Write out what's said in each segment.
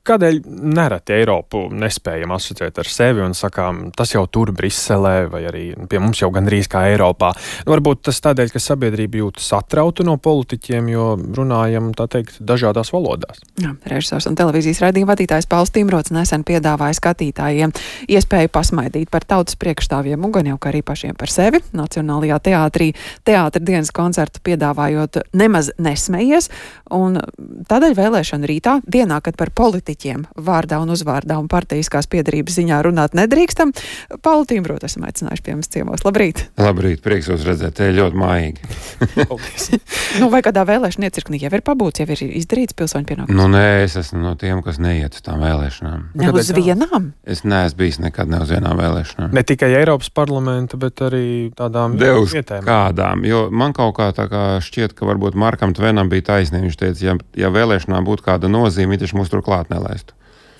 kādēļ nereti Eiropu nespējam asociēt ar sevi un sakām, tas jau tur Briselē vai arī pie mums jau gandrīz kā Eiropā? Varbūt tas tādēļ, ka sabiedrība jūtas satrauta no politiķiem, jo runājam, tā teikt, dažādās valodās. Jā, režisors un televīzijas raidījuma vadītājs Pauls Timrots nesen piedāvāja skatītājiem iespēju pasmaidīt par tautas priekšstāvjiem un gan jau kā arī pašiem par sevi. Nacionālajā teātrī teātra dienas koncertu piedāvājot nemaz nesmejies, un tādēļ vēlēšanu rītā, dienā, kad par politiķiem vārdā un uzvārdā un partijiskās piedarības ziņā runāt nedrīkstam, Paulu Timrotu esam aicinājuši pie mums ciemos. Labrīt! Labrīt, prieks jūs redzēt, te ļoti mājīgi. Vai kādā vēlēšana iecirknī jau ir pabūts, jau ir izdarīts pilsoņu pienākums? Nu nē, es esmu no tiem, kas neiet uz tām vēlēšanām. Ne uz vienām? Es neesmu bijis nekad ne uz vienām vēlēšanām. Ne tikai Eiropas parlamenta, bet arī tādām vietēm. Kādām, jo man kaut kā tā kā šķiet, ka varbūt Markam Tvenam bija taisnība. Viņš teica, ja vēlēšanām būtu kāda nozīme, viņš mūs tur klāt nelaistu.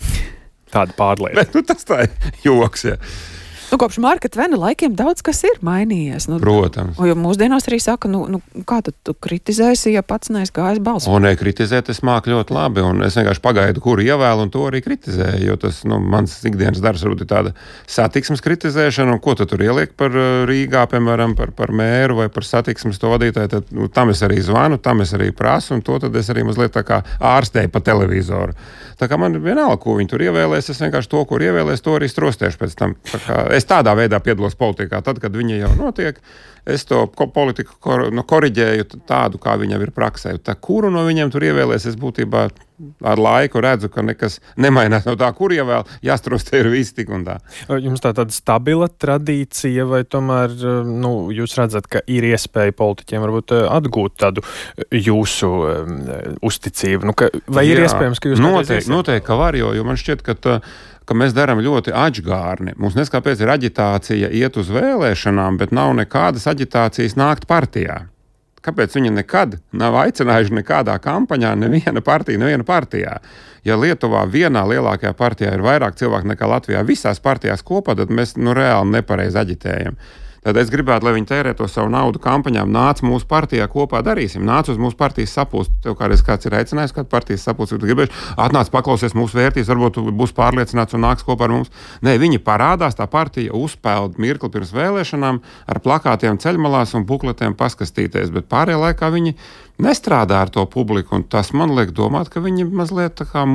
Tāda pārlieta. Bet tas tā ir joks, ja. Kopš Marka Tvena laikiem daudz kas ir mainījies. Protams. Jo mūsdienās arī saka, kā tu kritizēsi, ja pats neesi gājis balsot? Un kritizēt es māku ļoti labi, un es vienkārši pagaidu, kuru ievēlu, un to arī kritizēju, jo tas, mans ikdienas darbs varbūt ir tāda satiksmes kritizēšana, un ko tu tur ieliek par Rīgā, piemēram, par mēru vai par satiksmes to vadītāju, tad tam es arī zvanu, tam es arī prasu, un to tad es arī mazliet tā kā ārstēju pa televizoru. Tā kā man vienalga, ko viņi tur ievēlēs, es vienkārši to, kur ievēlēs, to arī strostēšu pēc tam. Es tādā veidā piedalos politikā, tad, kad viņa jau notiek, es to politiku koriģēju tādu, kā viņa ir praksē. Tā, kuru no viņiem tur ievēlēs, es būtībā ar laiku redzu, ka nekas nemainās no tā, kur ievēl, jāstrostē ir viss tik un tā. Jums tā tāda stabila tradīcija, vai tomēr jūs redzat, ka ir iespēja politiķiem varbūt atgūt tādu jūsu uzticību? Vai ir iespējams, ka jūs noteikti, ka var, jo man šķiet, ka mēs darām ļoti aģgārni. Mums neskāpēc ir aģitācija iet uz vēlēšanām, bet nav nekādas aģitācijas nākt partijā. Kāpēc viņi nekad nav aicinājuši nekādā kampaņā neviena partijā? Ja Lietuvā vienā lielākajā partijā ir vairāk cilvēku nekā Latvijā visās partijās kopā, tad mēs reāli nepareizi aģitējam. Tad es gribētu, lai viņi tērē to savu naudu kampaņām, nāc mūsu partijā kopā darīsim, nāc uz mūsu partijas sapulci. Tev kādreiz kāds ir aicinājis, kādu partijas sapulci, tu gribēsi, atnāc paklausies mūsu vērtības, varbūt tu būs pārliecināts un nāks kopā ar mums. Nē, viņi parādās, tā partija uzpeld mirkli pirms vēlēšanām ar plakātiem ceļmalās un bukletiem paskastīties, bet pārējā laikā viņi nestrādā ar to publiku, un tas man liek domāt, ka viņi mazliet tā kā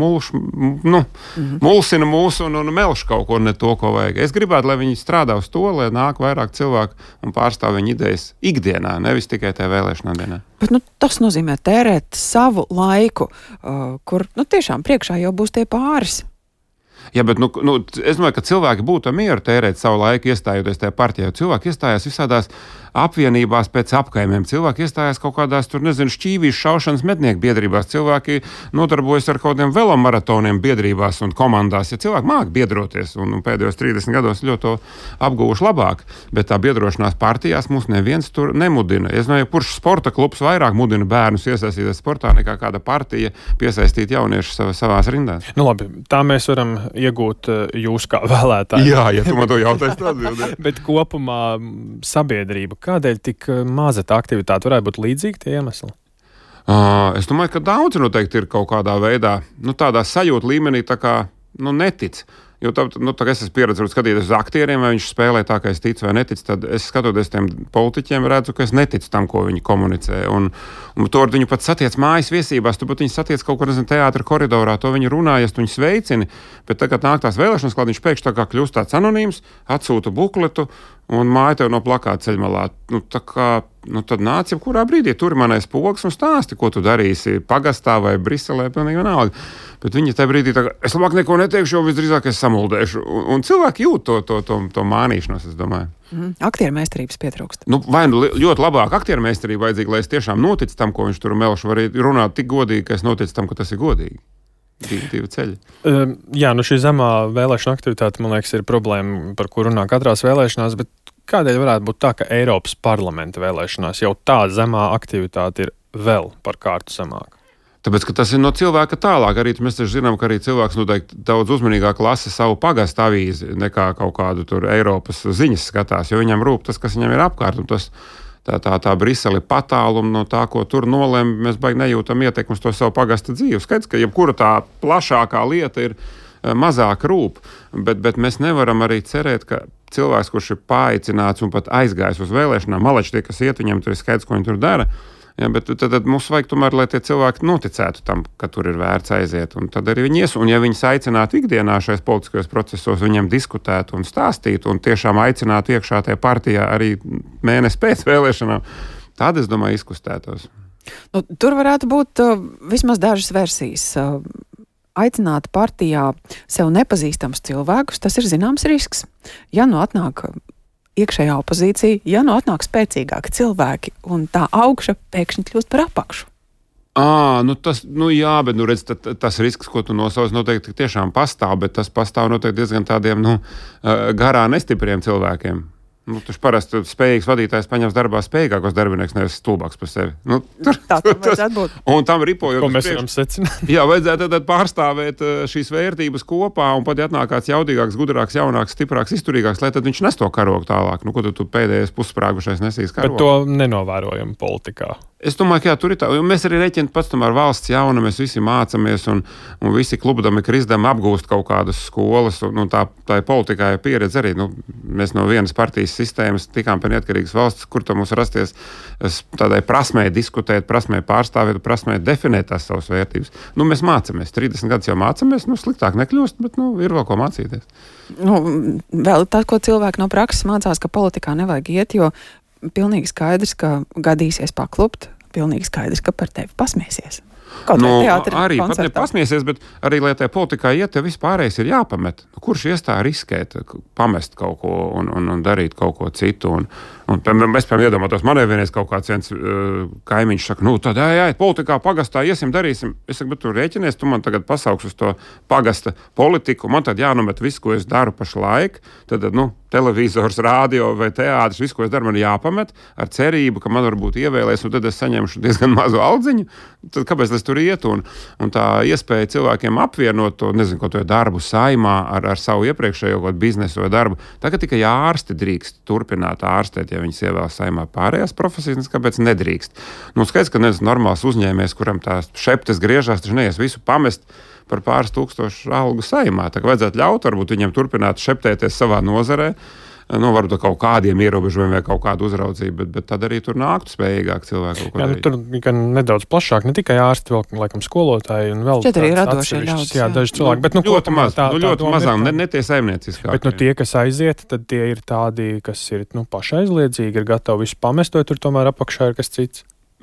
mulsina mūsu un melš kaut ko ne to, ko vajag. Es gribētu, lai viņi strādā uz to, lai nāk vairāk cilvēku un pārstāv viņu idejas ikdienā, nevis tikai tajā vēlēšanā dienā. Bet tas nozīmē tērēt savu laiku, kur tiešām priekšā jau būs tie pāris. Jā, bet es domāju, ka cilvēki būtu mieru tērēt savu laiku iestājoties tajā partijā. Cilvēki iestājās visādās apvienībās pēc apkaimiem. Cilvēki iestājās kaut kādās, šķīvīšu šaušanas mednieku biedrībās. Cilvēki nodarbojas ar kaut kādiem velomaratoniem biedrībās un komandās. Ja cilvēki māk biedroties, un pēdējos 30 gados ļoti to apguvuši labāk, bet tā biedrošanās partijās mūs neviens tur nemudina. Es domāju, kurš sporta klubs vairāk mudina bērnus iesaistīties sportā nekā kāda partija piesaistīt jauniešus savās rindās. Labi, tā mēs varam iegūt jūs kā vēlētāji. Jā, ja tu man to jautāsi, tad atbildē. Bet kopumā sabiedrība, kādēļ tik maza tā aktivitāte, varētu būt līdzīgi tie iemesli? Es domāju, ka daudz noteikti ir kaut kādā veidā, tādā sajūta līmenī tā kā, netic. Jo tā es esmu pieredzējis skatīties uz aktieriem, vai viņš spēlē tā, ka es ticu vai neticu, tad es skatoties tiem politiķiem, redzu, ka es neticu tam, ko viņi komunicē. Un to viņu pat satiec mājas viesībās, tu pat viņu satiec kaut kur, teātra koridorā, to viņi runājas, tu viņu sveicini, bet tagad nāk tās vēlēšanas, klāt viņš pēkšņi tā kā kļūst tāds anonīms, atsūta bukletu un māja tev no plakāta ceļmalā. Tad nāc jebkurā brīdī, turi manais pogas un stāsti, ko tu darīsi pagastā vai Briselē, pilnīgi vienalga. Bet viņi tajā brīdī es labāk neko neteikšu, jo visdrīzāk es samuldēšu. Un cilvēki jūt to mānīšanos, es domāju. Aktiermeistarības pietrūkst. Vai ļoti labāk aktiermeistarība vajadzīga, lai es tiešām noticu tam, ko viņš tur melš, var runāt tik godīgi, ka es noticu tam, ka tas ir godīgi. Divi ceļi. Jā, šī zemā vēlēšana aktivitāte, man liekas, ir problēma, par ko runā katrās vēlēšanās, bet kādēļ varētu būt tā, ka Eiropas parlamenta vēlēšanās jau tā zemā aktivitāte ir vēl par kārtu zemāk? Tāpēc, ka tas ir no cilvēka tālāk. Arī mēs taču zinām, ka arī cilvēks noteikti daudz uzmanīgāk lasa savu pagastu avīzi nekā kaut kādu tur Eiropas ziņas skatās, jo viņam rūp tas, kas viņam ir apkārt. Un tā Brisele patāluma no tā, ko tur nolēma, mēs baigi nejūtam ietekmi uz to savu pagasta dzīvi. Skaidrs, ka jebkura tā plašākā lieta ir mazāk rūp, bet mēs nevaram arī cerēt, ka cilvēks, kurš ir paaicināts un pat aizgājis uz vēlēšanām, malači tie, kas iet, viņam tur ir skaidrs, ko viņi tur dara. Ja, bet tad mums vajag tomēr, lai tie cilvēki noticētu tam, ka tur ir vērts aiziet. Un tad arī viņi ies. Un ja viņi aicinātu ikdienā šajos politiskajos procesos, viņiem diskutētu un stāstītu un tiešām aicinātu iekšā tajā partijā arī mēnesi pēc vēlēšanām, tad, es domāju, izkustētos. Nu, tur varētu būt vismaz dažas versijas. Aicināt partijā sev nepazīstams cilvēkus, tas ir zināms risks. Ja nu atnāk iekšējā opozīcija, ja nu atnāk spēcīgāki cilvēki un tā augša pēkšņi kļūst par apakšu. Jā, bet redz, tas risks, ko tu nosauc, noteikti tiešām pastāv, bet tas pastāv noteikti diezgan tādiem garā nestipriem cilvēkiem. Taču parasti spējīgs vadītājs paņems darbā spējīgākos darbinieks, nevis stulbāks par sevi. Tā vajadzētu būt. Un tam ripojot. Ko mēs varam secināt? Jā, vajadzētu tad pārstāvēt šīs vērtības kopā, un pat ja atnāk kāds jaudīgāks, gudrāks, jaunāks, stiprāks, izturīgāks, lai tad viņš nes to karogu tālāk. Ko tu pēdējais pussprāgušais nesīs karogu? Bet to nenovērojam politikā. Es domāju, ka jā, tur ir tā. Mēs arī rēķinām pats tomēr valsts jauna, mēs visi mācāmies un visi klubdami, krizdami apgūst kaut kādas skolas. Tā ir politikā pieredze arī. Mēs no vienas partijas sistēmas tikām pie neatkarīgas valsts, kur to mums rasties tādai prasmē diskutēt, prasmē pārstāvēt, prasmē definēt tās savas vērtības. Mēs mācāmies. 30 gadus jau mācāmies, sliktāk nekļūst, bet ir vēl ko mācīties. Vēl tas, ko cilvēki no prakses mācās, ka politikā nevajag iet, jo pilnīgi skaidrs, ka gadīsies paklupt, pilnīgi skaidrs, ka par tevi pasmiesies. Arī pat nepasmiesies, bet arī, lai tajā politikā iet, tev vispārējais ir jāpamet. Kurš iestāja riskēt, pamest kaut ko un darīt kaut ko citu? Mēs iedomātos, man vienreiz kaut kāds viens kaimiņš saka, tad jāiet politikā, pagastā, iesim, darīsim. Es saku, bet tu rēķinies, tu man tagad pasauks uz to pagasta politiku, man tad jānomet visu, ko es daru pašlaik, tad, televizors, rādio vai teātris, visu, ko es daru, man jāpamet ar cerību, ka man varbūt ievēlēs, un tad es saņemšu diezgan mazu aldziņu. Tad kāpēc es tur ietu? Un tā iespēja cilvēkiem apvienot to, nezinu, ko to darbu saimā ar savu iepriekšējo biznesu vai darbu. Tagad tikai ārsti drīkst turpināt ārstēt, ja viņas ievēl saimā pārējās profesijas, kāpēc nedrīkst. Skaidrs, ka normāls uzņēmējs, kuram tās šeptes griežās, taču neies visu pamest par pāris tūkstošu algu saimā. Tā kā vajadzētu ļaut varbūt viņam turpināt šeptēties savā nozarē, varbūt kaut kādiem ierobežojumiem vai kaut kādu uzraudzību, bet tad arī tur nāktu spējīgāk cilvēku. Tur gan nedaudz plašāk, ne tikai ārsti, vēl laikam skolotāji un vēl tādi radošie ļaudis. Jā, daži cilvēki. Bet, ļoti maz, ļoti mazām, ne tie saimnieciskākie. Bet tie, kas aiziet, tad tie ir tādi, kas ir pašaizliedzīgi, ir gatavi visu pamest, vai tur tomēr apakšā ir kas cits?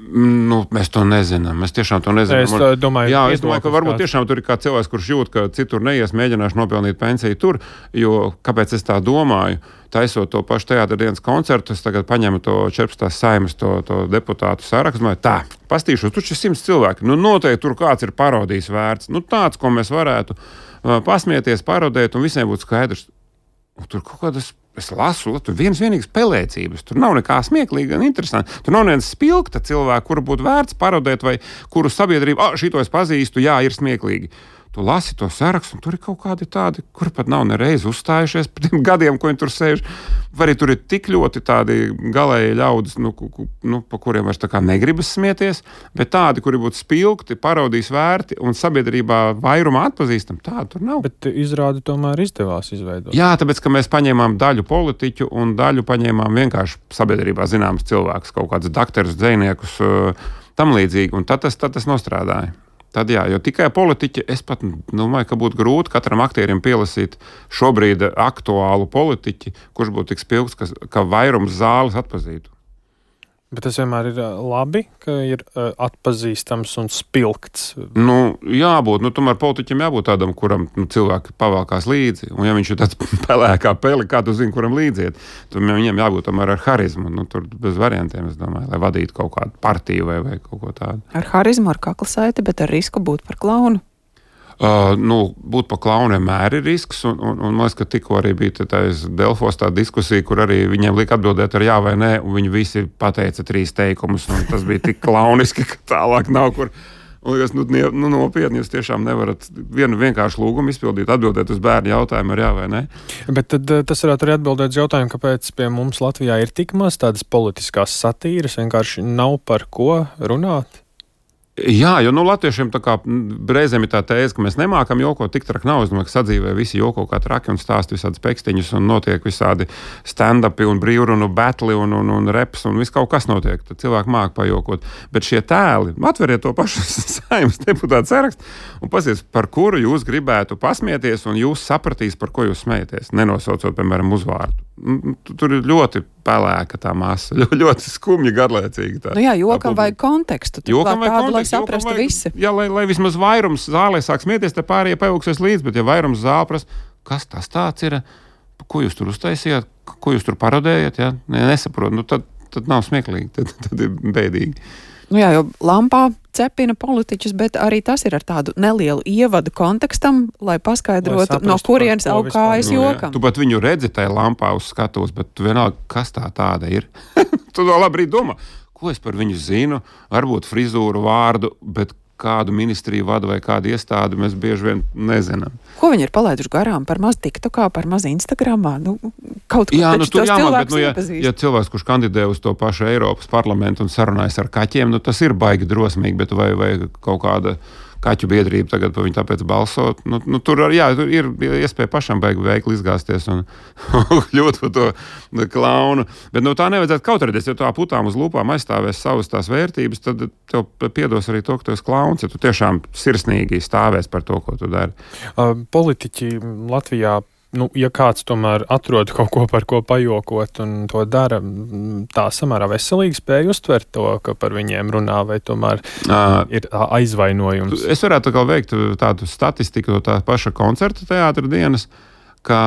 Mēs to nezinām. Mēs tiešām to nezinām. Es domāju, ka varbūt tiešām tur ir kāds cilvēks, kurš jūt, ka citur neies, mēģināšu nopelnīt pensiju tur, jo kāpēc es tā domāju? Taisot to pašu teātra dienas koncertu, es tagad paņemu to 14. saimas to deputātu sarakstu. Pastīšos, tur 100 cilvēki. Noteikti tur kāds ir parodijas vērts. Tāds, ko mēs varētu pasmieties, parodēt, un visiem būtu skaidrs. Tur kaut kādas. Es lasu, tur vienīgas pelēcības. Tur nav nekā smieklīga un interesanta. Tur nav neviens spilgta cilvēka, kuru būtu vērts parodēt, vai kuru sabiedrība, šito es pazīstu, jā, ir smieklīgi. Tu lasi to sarakstu, un tur ir kaut kādi tādi, kuri pat nav nereiz uzstājušies par tiem gadiem, ko viņi tur sēž. Vai arī tur ir tik ļoti tādi galēji ļaudis, pa kuriem vairs tā kā negribas smieties, bet tādi, kuri būtu spilgti, parodijas vērti un sabiedrībā vairumā atpazīstam, tādu tur nav. Bet izrādi tomēr izdevās izveidot. Jā, tāpēc, ka mēs paņēmām daļu politiķu un daļu paņēmām vienkārši sabiedrībā zināms cilvēkus, kaut kādus dakterus, dzejniekus, tam līdzīgi, un tad tas nostrādāja. Tad jā, jo tikai politiķi, es pat domāju, ka būtu grūti katram aktierim pielasīt šobrīd aktuālu politiķi, kurš būtu tik spilgts, ka vairums zāles atpazītu. Bet tas vienmēr ir labi, ka ir atpazīstams un spilgts. Jābūt. Tomēr politiķim jābūt tādam, kuram cilvēki pavalkās līdzi. Un ja viņš ir tāds pelēkā peli, kā tu zini, kuram līdziet, tad viņam jābūt tomēr ar harizmu. Tur bez variantiem, es domāju, lai vadītu kaut kādu partiju vai kaut ko tādu. Ar harizmu, ar kaklasaiti, bet ar risku būt par klaunu. Būt par klaunu vienmēr ir risks, un man liekas, ka tikko arī bija Delfos tā diskusija, kur arī viņiem lika atbildēt ar jā vai nē, un viņi visi pateica 3 teikumus, un tas bija tik klauniski, ka tālāk nav kur Un liekas, nopietni jūs tiešām nevarat vienu vienkāršu lūgumu izpildīt, atbildēt uz bērnu jautājumu ar jā vai nē. Bet tad tas varētu arī atbildēt uz jautājumu, kāpēc pie mums Latvijā ir tik maz tādas politiskās satīras, vienkārši nav par ko runāt. Jā, jo latviešiem tā kā reizēm ir tā tēze, ka mēs nemākam jokot, tik traki nav. Es domāju, ka sadzīvē visi joko kā traki un stāsta visādas pekstiņus un notiek visādi stand-upi un brīvrunu batli un reps un viss kaut kas notiek. Tad cilvēki māk pajokot. Bet šie tēli, atveriet to pašu Saeimas deputātu sarakstu un pasies, par kuru jūs gribētu pasmieties un jūs sapratīs, par ko jūs smējaties, nenosaucot, piemēram, uzvārdu. Tur ir ļoti pelēka tā masa, ļoti skumji garlaicīga. Jokam vajag kontekstu. Jokam vajag kontekstu. Lai saprastu visi. Jā, lai vismaz vairums zālē sāk smieties, tad pārējie pajauksies līdzi, bet ja vairums zāle prasa, kas tas tāds ir, ko jūs tur uztaisījāt, ko jūs tur parodējat, ja? Nesaprotu, tad nav smieklīgi, tad ir bēdīgi. Jo lampā cepina politiķus, bet arī tas ir ar tādu nelielu ievadu kontekstam, lai paskaidrotu, no kurienes aug kājas jokam. Tu pat viņu redzi tajā lampā uz skatuves, bet tu vienalga, kas tāda ir. Tu vēl labrīt domā, ko es par viņu zinu, varbūt frizūru, vārdu, bet kādu ministriju vada vai kādu iestādi mēs bieži vien nezinām. Ko viņi ir palaiduši garām? Par maz TikTokā, par maz Instagramā? Kaut ko taču tos cilvēkus iepazīst. Ja cilvēks, kurš kandidē uz to pašu Eiropas parlamentu un sarunājas ar kaķiem, tas ir baigi drosmīgi, bet vai kaut kāda kaķu biedrība tagad par viņu tāpēc balsot. Tur ir iespēja pašam veikli izgāzties un kļūt par to klaunu. Bet tā nevajadzētu kautrēties, ja tā putām uz lūpām aizstāvēs savas tās vērtības, tad tev piedos arī to, ka tu esi klauns, ja tu tiešām sirsnīgi stāvēs par to, ko tu dari. Politiķi Latvijā, ja kāds tomēr atrod kaut ko, par ko pajokot un to dara, tā samērā veselīgi spēja uztvert to, ka par viņiem runā, vai tomēr ir aizvainojums? Es varētu veikt tādu statistiku no tā paša koncerta teātra dienas, ka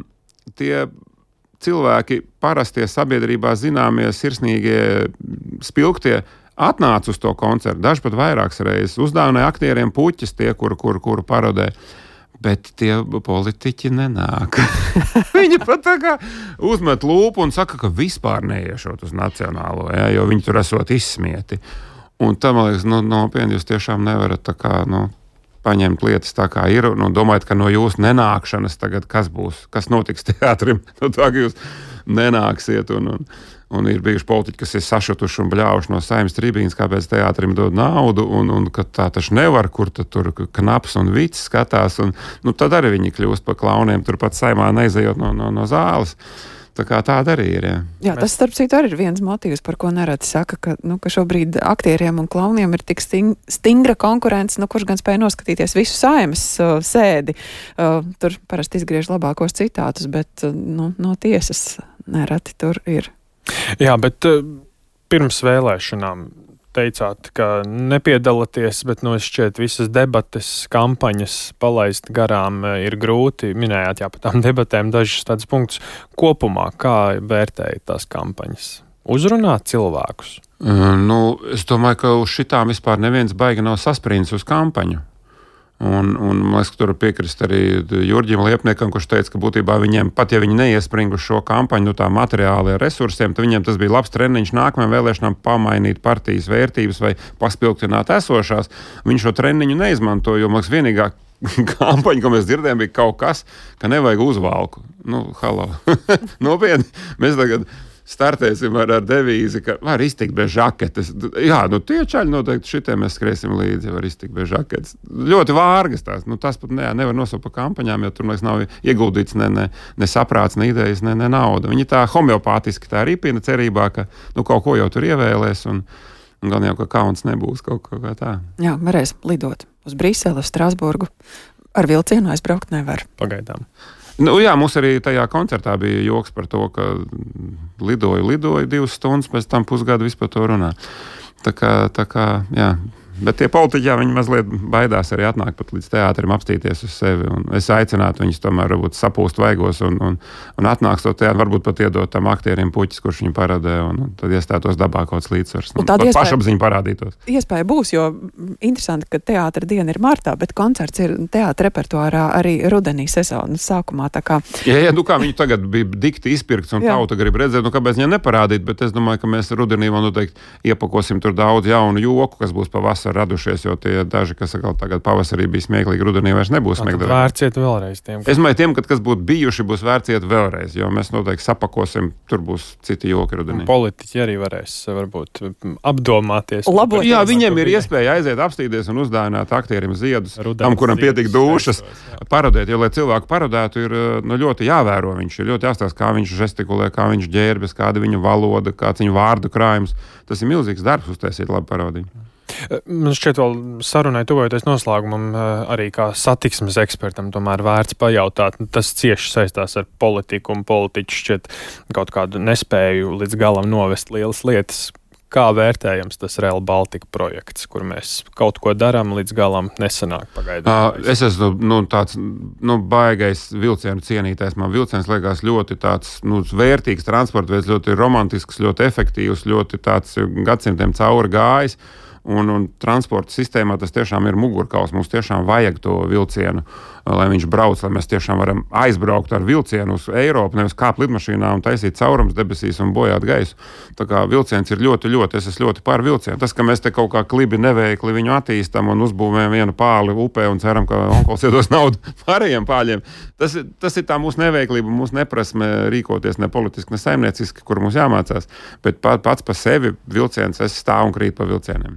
tie cilvēki, parastie sabiedrībā zināmie, sirsnīgie, spilgtie, atnāca uz to koncertu, daži pat vairākas reizes, uzdāvināja aktieriem puķis tie, kuru parodē. Bet tie politiķi nenāk. Viņi pat tā kā uzmet lūpu un saka, ka vispār neiešot uz nacionālo, jo viņi tur esot izsmieti. Un tam, man liekas, nopietni jūs tiešām nevarat tā kā, paņemt lietas tā kā ir un domājat, ka no jūsu nenākšanas tagad kas būs, kas notiks teātrim, tā ka jūs nenāksiet un ir bijuši politiķi, kas ir sašutuši un bļāvuši no Saeimas tribīnas, kāpēc teātrim dod naudu, un ka tā taču nevar, kur tur knaps un vics skatās, un tad arī viņi kļūst par klauniem, turpat Saeimā neizejot no zāles. Tā kā tāda arī ir, Jā, tas, starp citu, arī ir viens motīvs, par ko nereti saka, ka šobrīd aktieriem un klauniem ir tik stingra konkurence, kurš gan spēja noskatīties visu Saeimas sēdi. Tur parasti izgriež labākos citātus, bet no tiesas nereti tur ir. Jā, bet pirms vēlēšanām teicāt, ka nepiedalāties, bet šķiet visas debates, kampaņas palaist garām ir grūti. Minējāt, par tām debatēm dažus tādus punktus. Kopumā, kā vērtējat tās kampaņas? Uzrunāt cilvēkus? Es domāju, ka uz šitām vispār neviens baigi nav sasprindzis uz kampaņu. Un man liekas, ka tur piekrist arī Jurģim Liepniekam, kurš teica, ka būtībā viņiem, pat ja viņi neiespringa uz šo kampaņu, tā materiāli ar resursiem, tad viņiem tas bija labs treniņš nākamajām vēlēšanām pamainīt partijas vērtības vai paspilgtināt esošās. Viņš šo treniņu neizmanto, jo, man liekas, vienīgā kampaņa, ko mēs dzirdējām, bija kaut kas, ka nevajag uzvalku. Halo. Nopietni, mēs tagad startēsim ar devīzi, ka var iztikt bez žaketes. Jā, tie čaļi noteikti šitiem mēs skriesim līdzi, var iztikt bez žaketes. Ļoti vārgas tās. Tas pat nevar nosaukt par kampaņām, jo tur nav ieguldīts ne saprāts, ne idejas, ne nauda. Viņi tā homeopātiski tā ripina cerībā, ka kaut ko jau tur ievēlēs un gan jau, ka kauns nebūs kaut kā tā. Jā, varēs lidot uz Briseli, uz Strasburgu. Ar vilcienu aizbraukt nevar. Pagaidām. Jā, mums arī tajā koncertā bija joks par to, ka lidoju 2 stundas, pēc tam pusgadu vispār to runā. Tā kā, jā. Bet tie politiķi, viņi mazliet baidās arī atnākt pat līdz teātrim, apstīties uz sevi. Un es aicinātu viņus tomēr varbūt sapūst vaigos un atnāks to teātri, varbūt pat iedot tam aktierim puķis, kurš viņu parodē, un tad iestātos dabā kaut kāds līdzsvars. Pat pašapziņa parādītos. Iespēja būs, jo interesanti, ka teātra diena ir martā, bet koncerts ir teātra repertuārā arī rudenī sezonas sākumā. Tā kā... Jā, kā viņi tagad bija dikti izpirkts un tauta grib redzēt, kāpēc viņam neparādīt, bet es domāju, ka mēs rudenī noteikti iepakosim tur daudz jaunu joku, kas būs pa vasaru radušies, jo tie daži, kas atkal tagad pavasarī bija smieklīgi, rudenī vairs nebūs smieklīgi. Vērts iet vēlreiz tiem. Es domāju, tiem, kas būtu bijuši, būs vērts iet vēlreiz, jo mēs noteikti sapakosim, tur būs citi joki rudenī. Politiķi arī varēs varbūt apdomāties. Jā, viņiem ir iespēja aiziet apstīties un uzdāvināt aktierim ziedus, tam, kuram pietik dušas, parodēt, jo, lai cilvēku parodētu, ir ļoti jāvēro viņš, ir ļoti jāstāsta, kā viņš žestikulē, kā viņš ģērbjas, kāda viņa valoda, kāds viņa vārdu krājums. Tas ir milzīgs darbs uztaisīt labu parodiju. Man šķiet, vēl sarunai tuvojoties noslēgumam, arī kā satiksmes ekspertam tomēr vērts pajautāt. Tas cieši saistās ar politiku, un politiķi šķiet kaut kādu nespēju līdz galam novest lielas lietas. Kā vērtējams tas Rail Baltica projekts, kur mēs kaut ko darām, līdz galam nesanāk pagaidām? Es esmu tāds baigais vilcienu cienītājs. Man vilciens liekas ļoti tāds vērtīgs transporta veids, ļoti romantisks, ļoti efektīvs, ļoti tāds gadsimtiem cauri gājis. Un transporta sistēmā tas tiešām ir mugurkauls. Mums tiešām vajag to vilcienu, lai viņš brauc, lai mēs tiešām varam aizbraukt ar vilcienu uz Eiropu, nevis kāpt lidmašīnā un taisīt caurums debesīs un bojāt gaisu. Tā kā vilciens ir ļoti, es esmu ļoti par vilcienu. Tas, ka mēs te kaut kā klibi neveikli viņu attīstam un uzbūvējam vienu pāli upē un ceram, ka onkols iedos naudu pārējiem pāļiem, tas ir tā mūsu neveiklība, mūsu neprasme rīkoties ne politiski, ne saimnieciski, kur mums jāmācās. Bet pats par sevi vilciens, es stāvu un krītu pa vilcieniem.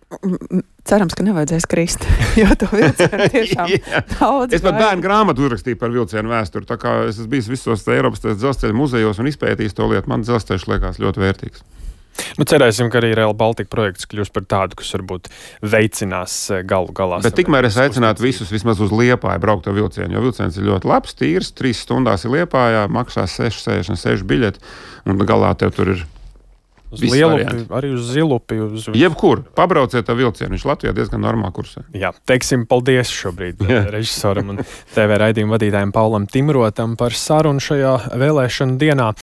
Cerams, ka nevajadzēs krist, jo to vilcienu tiešām daudz. Es pat bērnu grāmatu uzrakstīju par vilcienu vēsturi, tā kā es esmu bijis visos Eiropas dzelzceļa muzejos un izpētījis to lietu. Man dzelzceļš liekas ļoti vērtīgs. Cerēsim, ka arī Rail Baltica projekts kļūs par tādu, kas varbūt veicinās galu galā. Bet tikmēr es aicinātu visus vismaz uz Liepāju braukt ar vilcienu, jo vilciens ir ļoti labs, tīrs, 3 stundās ir Liepājā, maksās 6,66 biļeti, un galā tev tur ir uz Lielupi, arī uz Zilupi. Jebkur, pabrauciet ar vilcienu, viņš Latvijā diezgan normāli kursē. Jā, teiksim paldies šobrīd režisoram un TV raidījuma vadītājiem Paulam Timrotam par sarunu šajā vēlēšanu dienā.